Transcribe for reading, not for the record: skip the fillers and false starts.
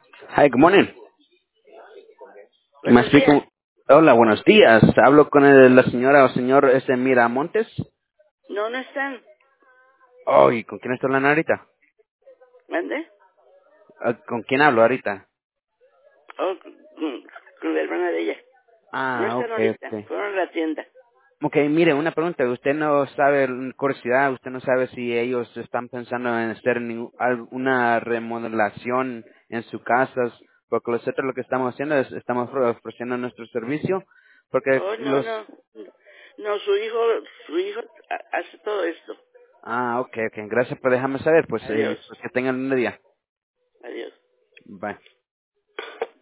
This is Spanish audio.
Hi, good morning. Me Buenos días. explico. Hola, buenos días. Hablo con la señora o señor Miramontes. No, no están. Oh, ¿y con quién estoy hablando ahorita? ¿Mande? ¿Con quién hablo ahorita? Oh, con la hermana de ella. No Ah, están ok, ahorita. ok. Fueron a la tienda. Ok, mire, una pregunta. Usted no sabe, curiosidad, usted no sabe si ellos están pensando en hacer alguna remodelación en su casa, porque nosotros lo que estamos haciendo es, estamos ofreciendo nuestro servicio, porque Oh, no, los... no. No, su hijo hace todo esto. Ah, ok, ok. Gracias por dejarme saber, pues, Adiós. pues que tengan un día. Adiós. Bye.